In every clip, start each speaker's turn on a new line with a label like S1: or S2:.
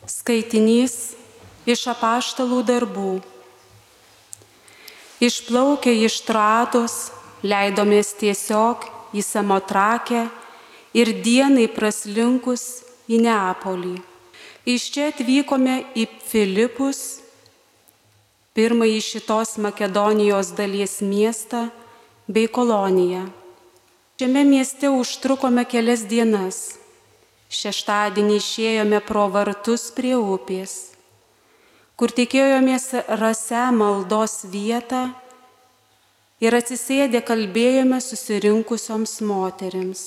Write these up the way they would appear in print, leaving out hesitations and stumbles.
S1: Skaitinys iš Apaštalų darbų. Išplaukę iš Trados, leidomės tiesiog į Samotrakę ir dienai praslinkus į Neapolį. Iš čia atvykome į Filipus, pirmąjį šitos Makedonijos dalies miestą bei koloniją. Šiame mieste užtrukome kelias dienas. Šeštadienį išėjome pro vartus prie upės, kur tikėjomės rasią maldos vietą ir atsisėdę kalbėjome susirinkusioms moterims.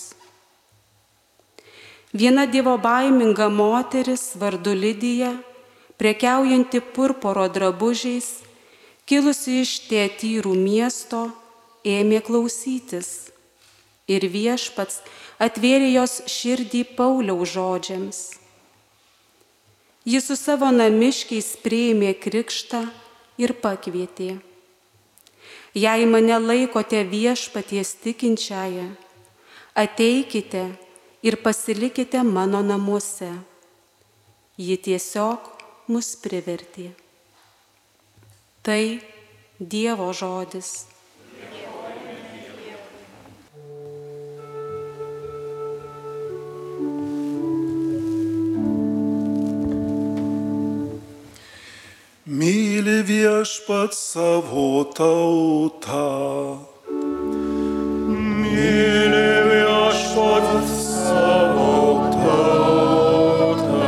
S1: Viena dievobaiminga moteris vardu Lidija, prekiaujanti purpuro drabužiais, kilusi iš Tiatyrų miesto, ėmė klausytis. Ir Viešpats atvėrė jos širdį Pauliaus žodžiams. Jis su savo namiškiais priėmė krikštą ir pakvietė: jei mane laikote Viešpaties tikinčiąją, ateikite ir pasilikite mano namuose. Ji tiesiog mus privertė. Tai Dievo žodis.
S2: Myli Viešpats savo tautą. Myli Viešpats savo tautą.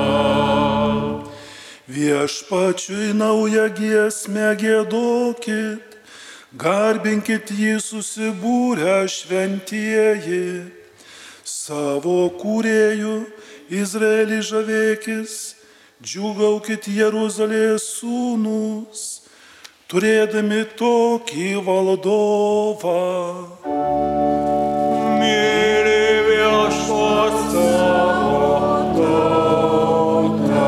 S2: Viešpačiui naują giesmę giedokit, garbinkit jį susibūrę šventieji. Savo kūrėjų Izraelį žavėkis, džiūgaukit Jeruzalės sūnūs, turėdami tokį valdovą. Myli Viešpats savo tautą.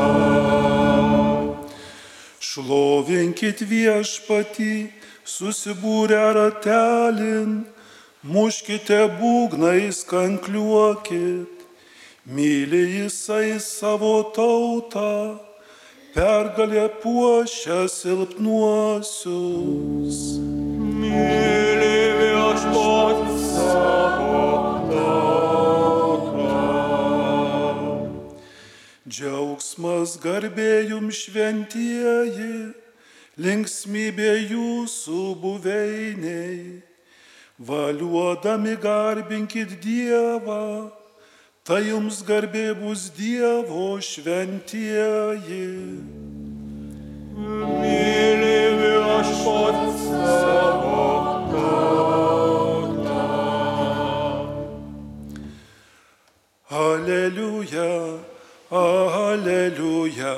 S2: Šlovinkit Viešpatį, susibūrę ratelin, muškite būgnais, kankliuokit. Myli Jisai savo tautą, pergalę puošia silpnuosius. Myli Viešpats savo tautą. Džiaugsmas garbė jums šventieji, linksmybė jūsų buveiniai. Valiuodami garbinkit Dievą, tai jums garbė bus Dievo šventieji. Myli Viešpats savo tautą. Aleliuja, aleliuja,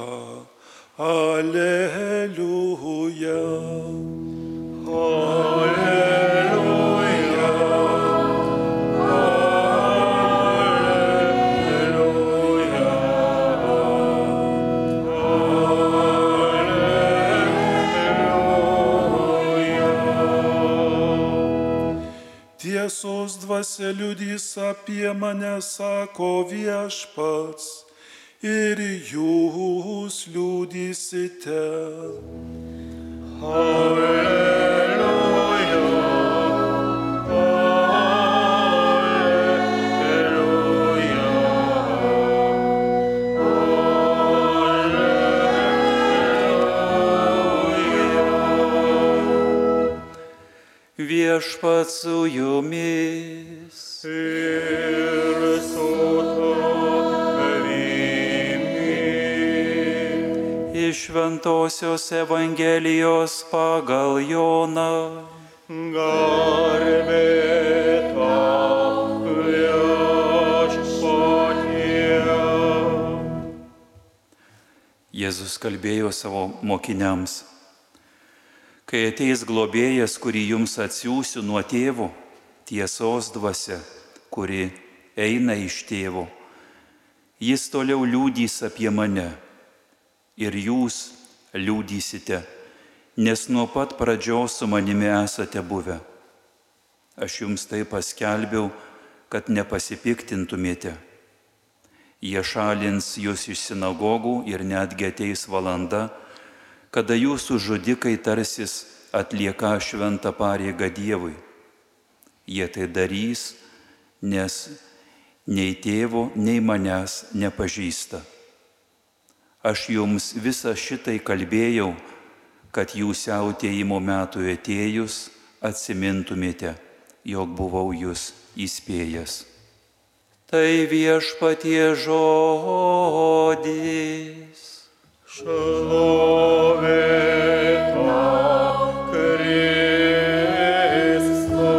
S2: aleliuja. Aleliuja. Tiesos dvasia liudys apie mane, sako Viešpats, ir jūs liudysite. Alleluja, alleluja, alleluja. Viešpats su jumis ir su tavimi. Iš Šventosios Evangelijos pagal Joną. Garbė tau, Viešpatie. Jėzus kalbėjo savo mokiniams: kai ateis globėjas, kurį jums atsiųsiu nuo tėvo, tiesos dvasia, kuri eina iš tėvo, jis toliau liudys apie mane. Ir jūs liudysite, nes nuo pat pradžios su manimi esate buvę. Aš jums tai paskelbiau, kad nepasipiktintumėte. Jie šalins jūs iš sinagogų ir netgi ateis valanda, kada jūsų žudikai tarsis atlieka šventą pareigą Dievui. Jie tai darys, nes nei tėvo, nei manęs nepažįsta. Aš jums visą šitai kalbėjau, kad jūs siautėjimo metų atėjus atsimintumėte, jog buvau jūs įspėjęs. Tai viešpaties žodis.
S3: Šlovė tau, Kristau.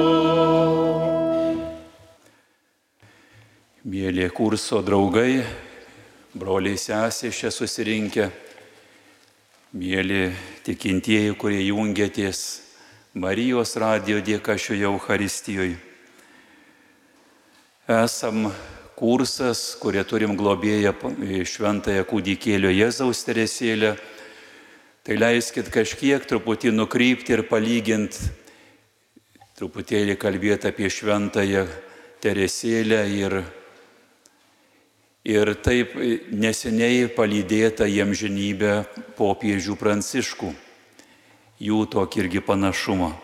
S2: Mėly kurso draugai, broliai sesės čia susirinkę, mėly tikintieji, kurie jungiatės Marijos radijo dėka šioje Eucharistijoje. Esam kursas, kurie turim globėją šventąją kūdikėlio Jėzaus Teresėlę. Tai leiskit kažkiek truputį nukrypti ir palyginti, truputėlį kalbėti apie šventąją Teresėlę ir taip neseniai palydėta į amžinybę popiežių Pranciškų. Jų tokį irgi panašumą.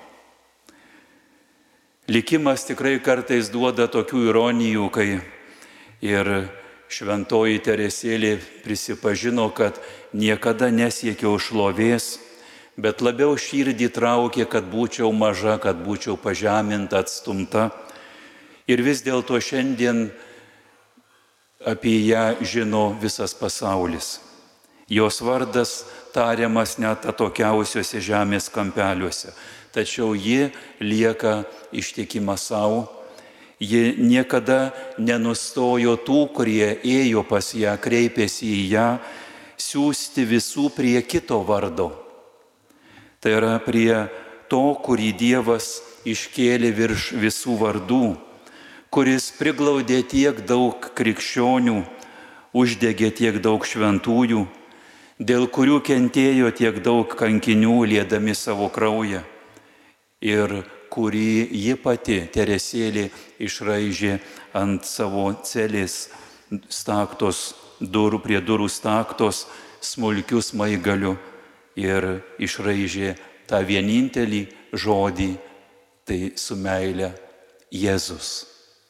S2: Likimas tikrai kartais duoda tokių ironijų, kai ir šventoji Teresėlė prisipažino, kad niekada nesiekiau šlovės, bet labiau širdį traukė, kad būčiau maža, kad būčiau pažeminta, atstumta. Ir vis dėlto šiandien apie ją žino visas pasaulis. Jos vardas tariamas net atokiausiuose žemės kampeliuose. Tačiau ji lieka ištikima savo. Ji niekada nenustojo tų, kurie ėjo pas ją, kreipėsi į ją, siųsti visų prie kito vardo. Tai yra prie to, kurį Dievas iškėlė virš visų vardų, kuris priglaudė tiek daug krikščionių, uždegė tiek daug šventųjų, dėl kurių kentėjo tiek daug kankinių, liedami savo kraują, ir kurį ji pati, Teresėlė, išraižė ant savo celės staktos durų, prie durų staktos smulkių smaigalių ir išraižė tą vienintelį žodį, tai su meile Jėzus.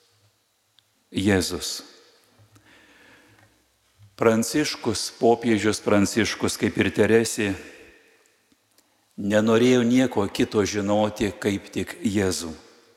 S2: Jėzus. Pranciškus, popiežius Pranciškus, kaip ir Teresė, nenorėjo nieko kito žinoti, kaip tik Jėzų.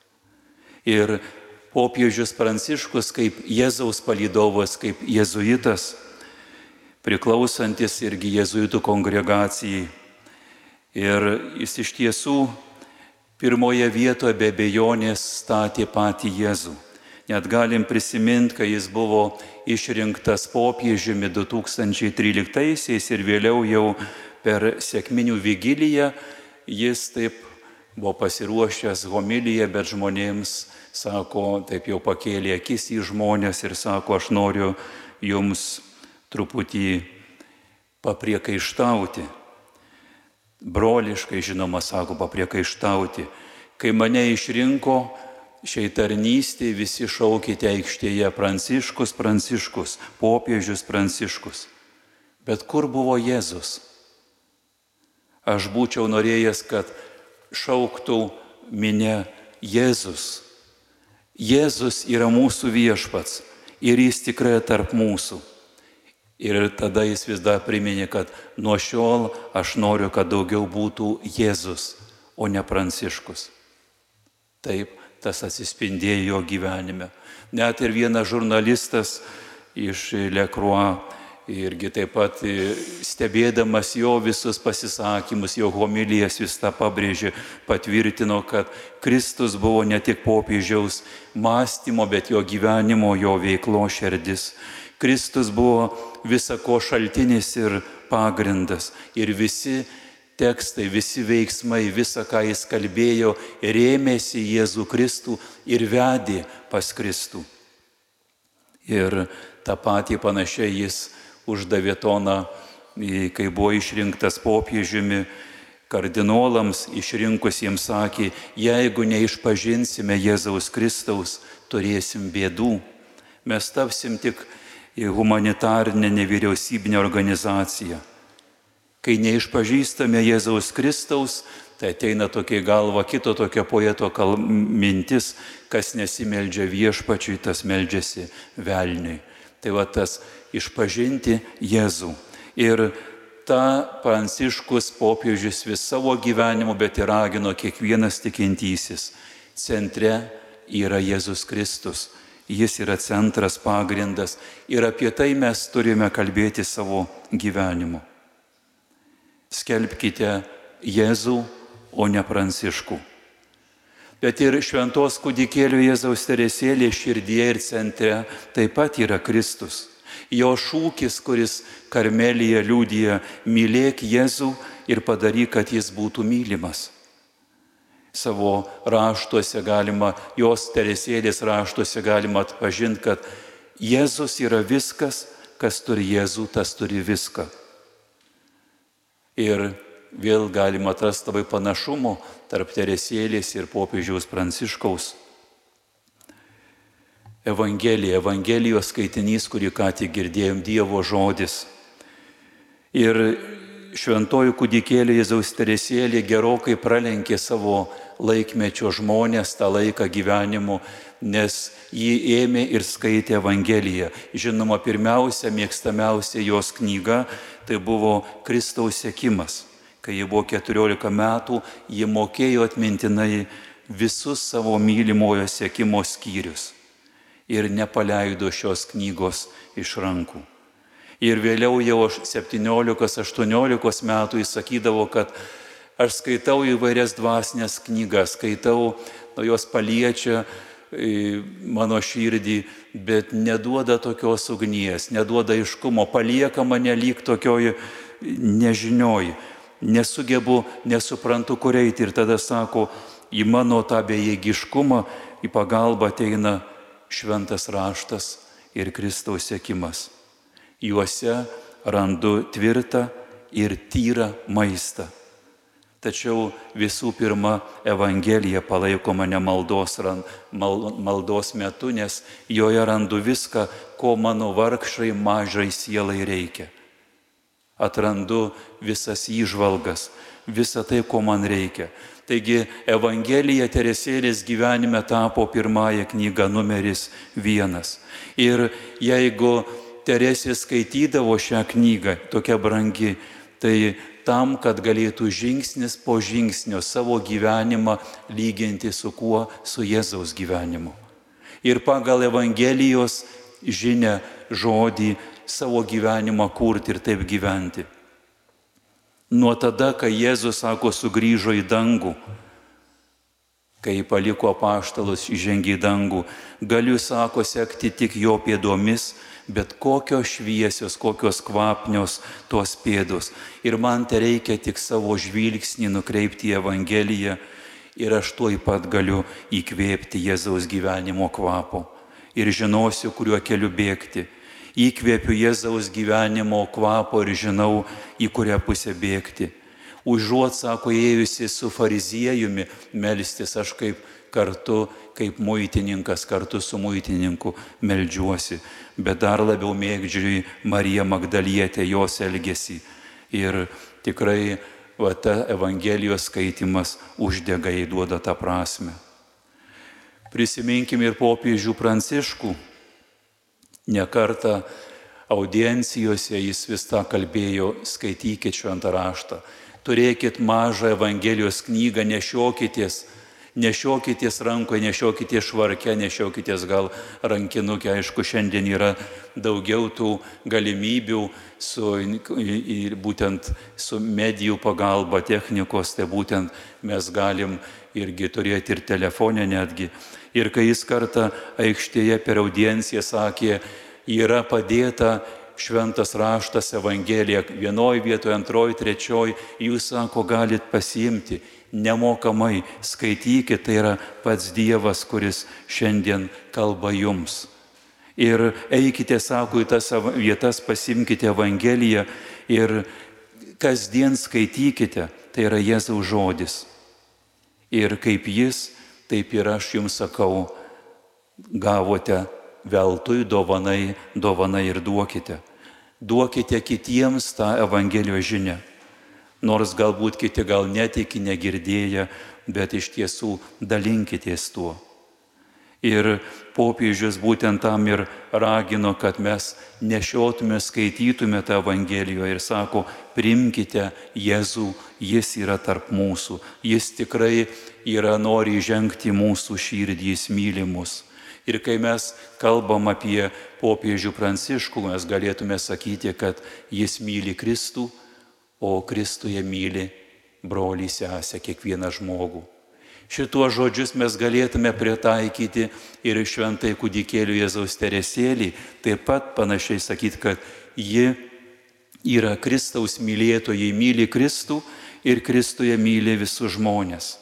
S2: Ir popiežius Pranciškus, kaip Jėzaus palydovas, kaip jėzuitas, priklausantis irgi jėzuitų kongregacijai. Ir jis iš tiesų pirmoje vietoje be abejonės statė patį Jėzų. Net galim prisiminti, kai jis buvo išrinktas popiežiumi 2013-aisiais ir vėliau jau per sekminių vigiliją jis taip buvo pasiruošęs homiliją, bet žmonėms, sako, taip jau pakėlė akis į žmonės ir sako, aš noriu jums truputį papriekaištauti. Broliškai, žinoma, sako, papriekaištauti. Kai mane išrinko šiai tarnystė, visi šaukite aikštėje Pranciškus, Pranciškus, popiežius Pranciškus. Bet kur buvo Jėzus? Aš būčiau norėjęs, kad šauktų minia Jėzus. Jėzus yra mūsų viešpats ir jis tikrai tarp mūsų. Ir tada jis vis dar priminė, kad nuo šiol aš noriu, kad daugiau būtų Jėzus, o ne Pranciškus. Taip, tas atsispindėjo jo gyvenime. Net ir vienas žurnalistas iš Le Croix irgi taip pat stebėdamas jo visus pasisakymus, jo homilijas, vis tą pabrėžė, patvirtino, kad Kristus buvo ne tik popiežiaus mąstymo, bet jo gyvenimo, jo veiklo šerdis. Kristus buvo visako šaltinis ir pagrindas. Ir visi tekstai, visi veiksmai, visa, ką jis kalbėjo, rėmėsi Jėzų Kristų ir vedė pas Kristų. Ir tą patį panašiai jis uždavė toną, kai buvo išrinktas popiežiumi, kardinolams išrinkusiems sakė, jeigu neišpažinsime Jėzaus Kristaus, turėsim bėdų. Mes tapsim tik į humanitarinę nevyriausybinę organizaciją. Kai neišpažįstame Jėzaus Kristaus, tai ateina tokia į galvą kito tokio poeto mintis, kas nesimeldžia viešpačiui, tas meldžiasi velniui. Tai va tas išpažinti Jėzų. Ir tą Pranciškus popiežius vis savo gyvenimu, bet ir ragino kiekvienas tikintysis. Centre yra Jėzus Kristus. Jis yra centras, pagrindas. Ir apie tai mes turime kalbėti savo gyvenimu. Skelbkite Jėzų, o ne Pranciškų. Bet ir šventos kūdikėlio Jėzaus Teresėlės širdyje ir centre taip pat yra Kristus. Jo šūkis, kuris Karmelyje liudija: mylėk Jėzų ir padaryk, kad jis būtų mylimas. Savo raštuose galima, jos Teresėlės raštuose galima atpažinti, kad Jėzus yra viskas, kas turi Jėzų, tas turi viską. Ir vėl galima atrasti labai panašumų tarp Teresėlės ir popiežiaus Pranciškaus. Evangelijos skaitinys, kurį ką tik girdėjom, Dievo žodis. Ir šventoji kūdikėlė Jėzaus Teresėlė gerokai pralenkė savo laikmečio žmonės, tą laiką gyvenimu, nes jį ėmė ir skaitė Evangeliją. Žinoma, pirmiausia, mėgstamiausia jos knyga tai buvo Kristaus sekimas. Kai ji buvo 14 metų, ji mokėjo atmintinai visus savo mylimojo sekimo skyrius ir nepaleido šios knygos iš rankų. Ir vėliau jau 17-18 metų jis sakydavo, kad aš skaitau įvairias dvasinės knygas, skaitau, jos paliečia mano širdį, bet neduoda tokios ugnies, neduoda aiškumo, palieka mane lyg tokioj nežinioj. Nesuprantu, kur eiti. Ir tada sako, į mano tą bejėgiškumą, į pagalbą ateina šventas raštas ir Kristaus sekimas. Juose randu tvirtą ir tyrą maistą. Tačiau visų pirma, Evangelija palaiko mane maldos metu, nes joje randu viską, ko mano vargšai mažai sielai reikia. Atrandu visas įžvalgas, visą tai, ko man reikia. Taigi Evangelija Teresėlės gyvenime tapo pirmąją knygą numeris 1. Ir jeigu Teresė skaitydavo šią knygą, tokia brangi, tai tam, kad galėtų žingsnis po žingsnio savo gyvenimą lyginti su kuo? Su Jėzaus gyvenimu. Ir pagal Evangelijos žinią, žodį, savo gyvenimą kurti ir taip gyventi. Nuo tada, kai Jėzus, sako, sugrįžo į dangų, kai paliko apaštalus, įžengė į dangų, galiu, sako, sekti tik jo pėdomis, bet kokios šviesios, kokios kvapnios tos pėdos. Ir man tai reikia tik savo žvilgsnį nukreipti į Evangeliją ir aš tuoj pat galiu įkvėpti Jėzaus gyvenimo kvapo. Ir žinosiu, kuriuo keliu bėgti. Įkvėpiu Jėzaus gyvenimo kvapo ir žinau, į kurią pusę bėgti. Užuot, sako, ėjusi su fariziejumi melstis, aš kaip muitininkas kartu su muitininku meldžiuosi, bet dar labiau mėgdžiu Mariją Magdalietę, jos elgesį. Ir tikrai ta Evangelijos skaitimas uždega, įduoda tą prasme. Prisiminkime ir popiežių Pranciškų. Ne kartą audiencijose jis vis tą kalbėjo: skaitykit šventą raštą, turėkit mažą Evangelijos knygą, nešiokitės rankoje, nešiokitės švarke, nešiokitės gal rankinukę. Aišku, šiandien yra daugiau tų galimybių būtent su medijų pagalba, technikos, tai būtent mes galim irgi turėti ir telefonę netgi. Ir kai jis kartą aikštėje per audienciją sakė, yra padėta šventas raštas, Evangelija, vienoje vietoje, antroje, trečioje, jūs, sako, galit pasiimti nemokamai, skaitykite, tai yra pats Dievas, kuris šiandien kalba jums. Ir eikite, sako, į tas vietas, pasimkite Evangeliją ir kasdien skaitykite, tai yra Jėzaus žodis. Ir kaip jis, taip ir aš jums sakau, gavote veltui dovanai ir duokite. Duokite kitiems tą Evangelijos žinią. Nors galbūt kiti gal netiki, negirdėję, bet iš tiesų dalinkitės tuo. Ir popiežius būtent tam ir ragino, kad mes nešiotume, skaitytume tą Evangelijoje ir sako, priimkite Jėzų, jis yra tarp mūsų, jis tikrai nori įžengti mūsų širdį, jis myli mus. Ir kai mes kalbam apie popiežių Pranciškų, mes galėtume sakyti, kad jis myli Kristų, o Kristuje myli brolį, sesę, kiekvieną žmogų. Šituos žodžius mes galėtume pritaikyti ir šventai kūdikėlių Jėzaus Teresėlį, taip pat panašiai sakyti, kad ji yra Kristaus mylėtojai, myli Kristų ir Kristuje myli visus žmonės.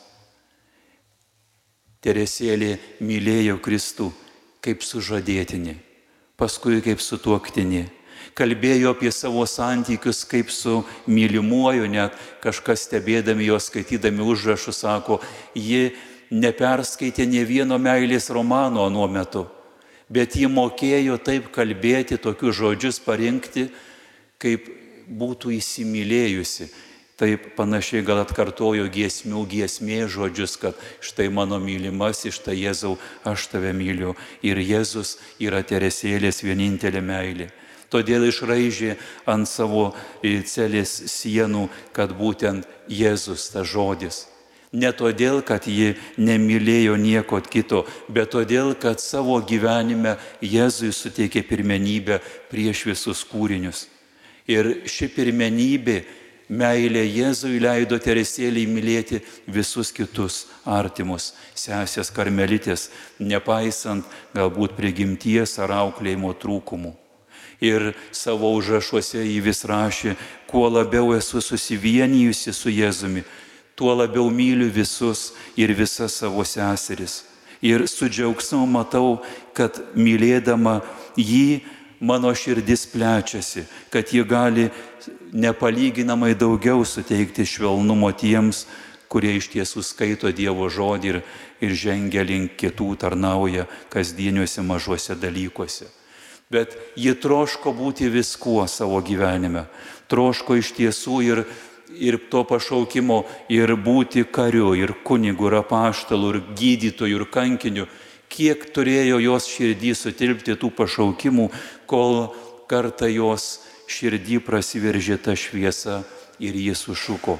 S2: Teresėlė mylėjo Kristų kaip sužadėtinį, paskui kaip sutuoktinį. Kalbėjo apie savo santykius kaip su mylimuoju, net kažkas stebėdami jo, skaitydami užrašus, sako, ji neperskaitė nė vieno meilės romano anuo metu, bet ji mokėjo taip kalbėti, tokius žodžius parinkti, kaip būtų įsimylėjusi. Taip panašiai gal atkartojo giesmė žodžius, kad štai mano mylimasis, štai Jėzau, aš tave myliu. Ir Jėzus yra Teresėlės vienintelė meilė. Todėl išraižė ant savo celės sienų, kad būtent Jėzus tas žodis. Ne todėl, kad ji nemylėjo nieko kito, bet todėl, kad savo gyvenime Jėzui suteikė pirmenybę prieš visus kūrinius. Ir ši pirmenybė, meilė Jėzui leido Teresėlei mylėti visus kitus artimus, sesės karmelitės, nepaisant galbūt prigimties ar auklėjimo trūkumų. Ir savo užrašuose jį vis rašė, kuo labiau esu susivienijusi su Jėzumi, tuo labiau myliu visus ir visas savo seseris. Ir su džiaugsmu matau, kad mylėdama jį mano širdis plečiasi, kad ji gali nepalyginamai daugiau suteikti švelnumo tiems, kurie iš tiesų skaito Dievo žodį ir žengia link kitų, tarnauja kasdieniuose mažuose dalykuose. Bet ji troško būti viskuo savo gyvenime, troško iš tiesų ir to pašaukimo ir būti kariu, ir kunigu, ir apaštalu, ir gydytoju, ir kankiniu. Kiek turėjo jos širdį sutilpti tų pašaukimų, kol kartą jos širdį prasiveržė ta šviesa ir jis sušuko.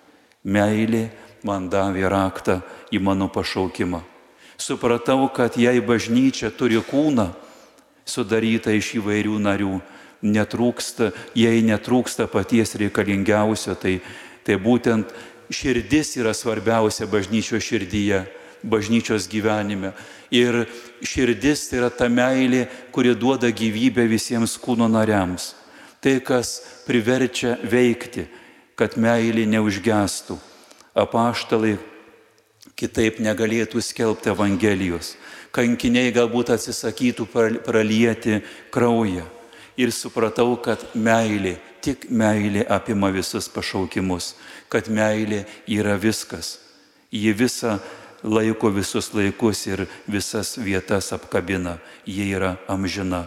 S2: Meilė man davė raktą į mano pašaukimą. Supratau, kad jei bažnyčia turi kūną, sudaryta iš įvairių narių, jei netrūksta paties reikalingiausio, tai būtent širdis yra svarbiausia bažnyčios širdyje, bažnyčios gyvenime. Ir širdis tai yra ta meilė, kuri duoda gyvybę visiems kūno nariams. Tai, kas priverčia veikti, kad meilė neužgestų. Apaštalai kitaip negalėtų skelbti Evangelijos. Kankiniai galbūt atsisakytų pralieti kraują. Ir supratau, kad meilė, tik meilė apima visus pašaukimus, kad meilė yra viskas. Ji visą laiko visus laikus ir visas vietas apkabina. Ji yra amžina.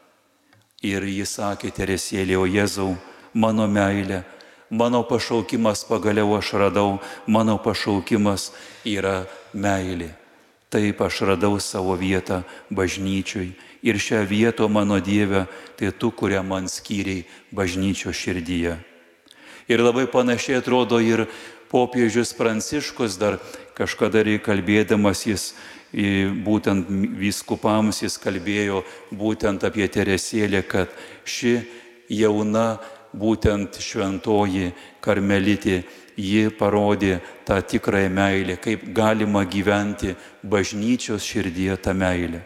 S2: Ir jis sakė Teresėlė, o Jėzau, mano meilė, mano pašaukimas pagaliau aš radau, mano pašaukimas yra meilė. Taip aš radau savo vietą bažnyčioj ir šią vietą, mano Dieve, tai tu, kurią man skyrei bažnyčios širdyje. Ir labai panašiai atrodo ir popiežius Pranciškus dar kažkada kalbėdamas jis būtent vyskupams, jis kalbėjo būtent apie Teresėlę, kad ši jauna būtent šventoji karmelitė, ji parodė tą tikrąją meilę, kaip galima gyventi bažnyčios širdyje tą meilę.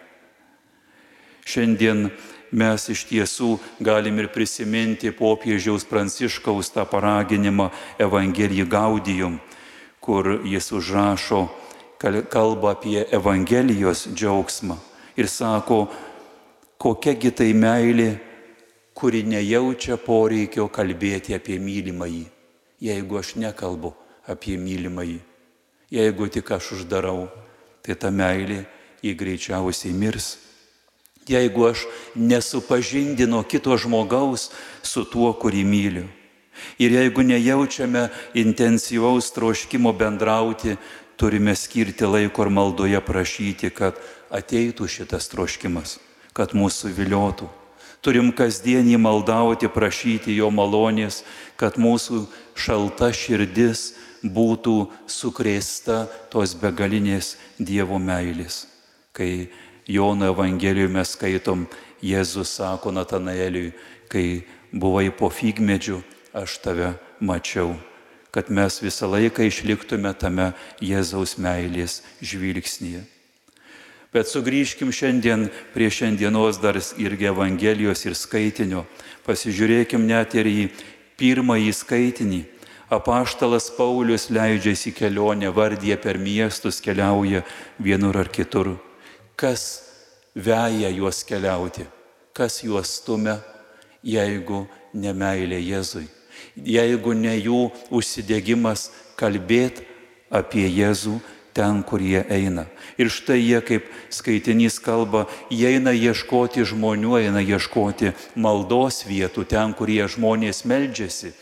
S2: Šiandien mes iš tiesų galim ir prisiminti popiežiaus Pranciškaus tą paraginimą Evangelii Gaudium, kur jis užrašo, kalba apie Evangelijos džiaugsmą ir sako, kokiagi tai meilė, kuri nejaučia poreikio kalbėti apie mylimąjį. Jeigu aš nekalbu apie mylimąjį, jeigu tik aš uždarau, tai ta meilė jį greičiausiai mirs. jeigu aš nesupažindinu kito žmogaus su tuo, kurį myliu. Ir jeigu nejaučiame intensyvaus troškimo bendrauti, turime skirti laiko ir maldoje prašyti, kad ateitų šitas troškimas, kad mūsų viliotų. Turim kasdienį maldauti, prašyti jo malonės, kad mūsų šalta širdis būtų sukrėsta tos begalinės Dievo meilės. Kai Jono Evangelijoje mes skaitom, Jėzus sako Natanaeliui, kai buvai po figmedžiu, aš tave mačiau. Kad mes visą laiką išliktume tame Jėzaus meilės žvilgsnyje. Bet sugrįžkim šiandien prie šiandienos dar irgi Evangelijos ir skaitinio. Pasižiūrėkim net ir į pirmąjį skaitinį. Apaštalas Paulius leidžiasi į kelionę, vardyje per miestus, keliauja vienur ar kitur. Kas veja juos keliauti? Kas juos stumia, jeigu ne meilė Jėzui? Jeigu ne jų užsidegimas kalbėti apie Jėzų ten, kur jie eina. Ir štai jie, kaip skaitinys kalba, jie eina ieškoti žmonių, eina ieškoti maldos vietų, ten, kur jie žmonės meldžiasi.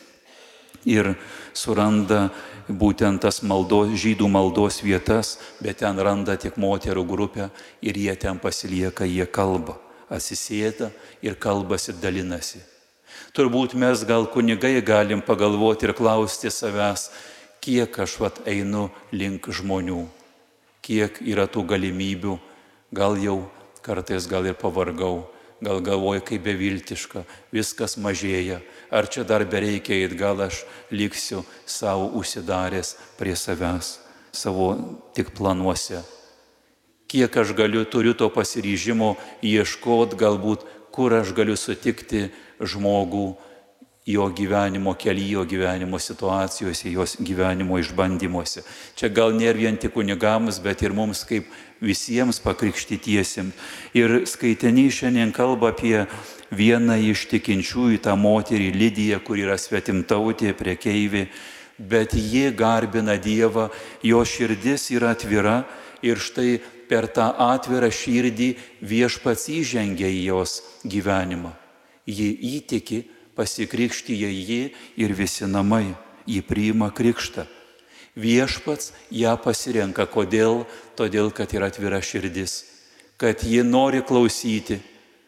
S2: Ir suranda būtent tas žydų maldos vietas, bet ten randa tik moterų grupę ir jie ten pasilieka, jie kalba, atsisėda ir kalbasi, dalinasi. Turbūt mes gal kunigai galim pagalvoti ir klausti savęs, kiek aš einu link žmonių, kiek yra tų galimybių, gal jau kartais gal ir pavargau, gal galvoju, kaip beviltiška, viskas mažėja, ar čia dar bereikia eit, gal aš liksiu savo užsidaręs prie savęs, savo tik planuose. Kiek aš turiu to pasiryžimo ieškoti galbūt, kur aš galiu sutikti žmogų jo gyvenimo kelyje, jo gyvenimo situacijose, jos gyvenimo išbandymuose. Čia gal nėra vien tik kunigams, bet ir mums kaip visiems pakrikštytiesiems. Ir skaitinys šiandien kalba apie vieną iš tikinčiųjų, tą moterį Lidiją, kur yra svetimtautė, prekeivė, bet ji garbina Dievą, jo širdis yra atvira ir štai per tą atvirą širdį Viešpats įžengia į jos gyvenimą. Ji įtiki, pasikrikštyja ji ir visi namai, ji priima krikštą. Viešpats ją pasirenka. Kodėl? Todėl, kad yra atvira širdis, kad ji nori klausyti.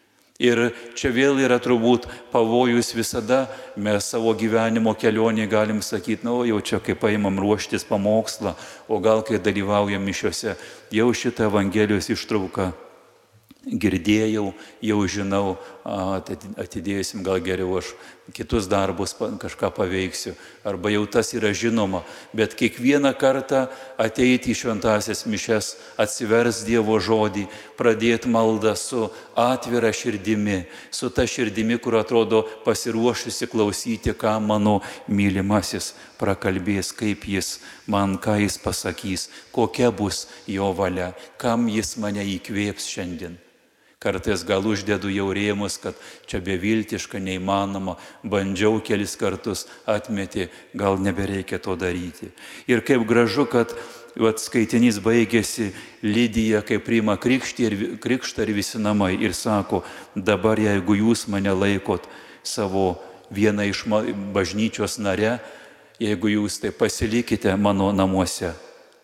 S2: Ir čia vėl yra turbūt pavojus visada, mes savo gyvenimo kelionį galim sakyti, jau čia kai paimam ruoštis pamokslą, o gal kai dalyvaujam mišiuose, jau šitą Evangelijos ištrauką girdėjau, jau žinau, atidėsim, gal geriau aš kitus darbus kažką paveiksiu, arba jau tas yra žinoma, bet kiekvieną kartą ateiti į šventąsias mišias, atsivers Dievo žodį, pradėti maldą su atvira širdimi, su ta širdimi, kur atrodo pasiruošusi klausyti, ką mano mylimasis prakalbės, kaip jis man, ką jis pasakys, kokia bus jo valia, kam jis mane įkvėps šiandien. Kartais gal uždedu jau rėmus, kad čia beviltiška, neįmanoma, bandžiau kelis kartus, atmetė, gal nebereikia to daryti. Ir kaip gražu, kad skaitinys baigėsi, Lidija, kai priima krikštą ir visi namai ir sako, dabar jeigu jūs mane laikot savo vieną iš bažnyčios nare, jeigu jūs tai pasilikite mano namuose.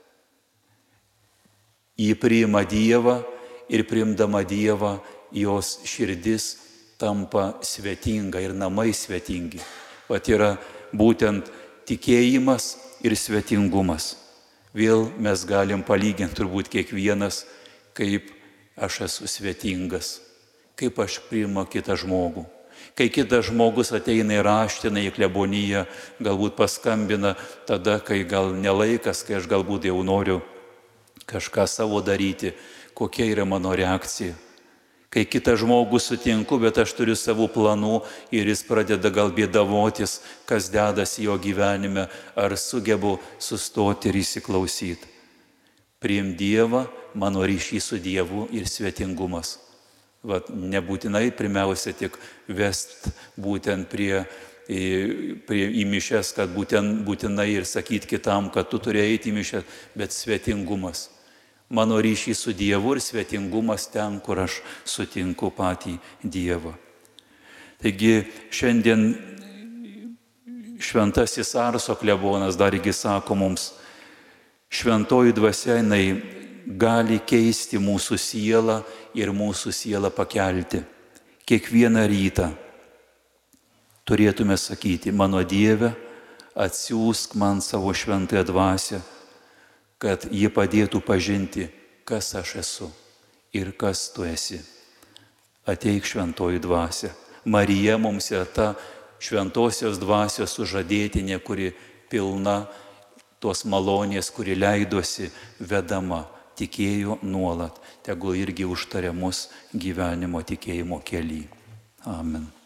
S2: Ji priima Dievą, ir priimdama Dievą, jos širdis tampa svetinga ir namai svetingi. Vat yra būtent tikėjimas ir svetingumas. Vėl mes galim palyginti turbūt kiekvienas, kaip aš esu svetingas, kaip aš priimu kitą žmogų. Kai kitas žmogus ateina į raštiną, į kleboniją, galbūt paskambina tada, kai gal nelaikas, kai aš galbūt jau noriu kažką savo daryti, kokia yra mano reakcija. Kai kitą žmogų sutinku, bet aš turiu savų planų ir jis pradeda gal bėdavotis, kas dedasi jo gyvenime, ar sugebu sustoti ir įsiklausyti. Priim Dievą, mano ryšys su Dievu ir svetingumas. Nebūtinai pirmiausia tik vest būtent į mišias, kad būtinai ir sakyti kitam, kad tu turi eiti į mišias, bet svetingumas. mano ryšys su Dievu ir svetingumas ten, kur aš sutinku patį Dievą. Taigi šiandien šventasis Arso klebonas dargi sako mums, šventoji dvasia jinai gali keisti mūsų sielą ir mūsų sielą pakelti. Kiekvieną rytą turėtume sakyti, mano Dieve, atsiųsk man savo šventąją dvasią, kad ji padėtų pažinti, kas aš esu ir kas tu esi. Ateik šventoji dvasia. Marija mums yra ta šventosios dvasios sužadėtinė, kuri pilna tos malonės, kuri leidosi vedama, tikėjo nuolat, tegul irgi užtaria mus gyvenimo tikėjimo kely. Amen.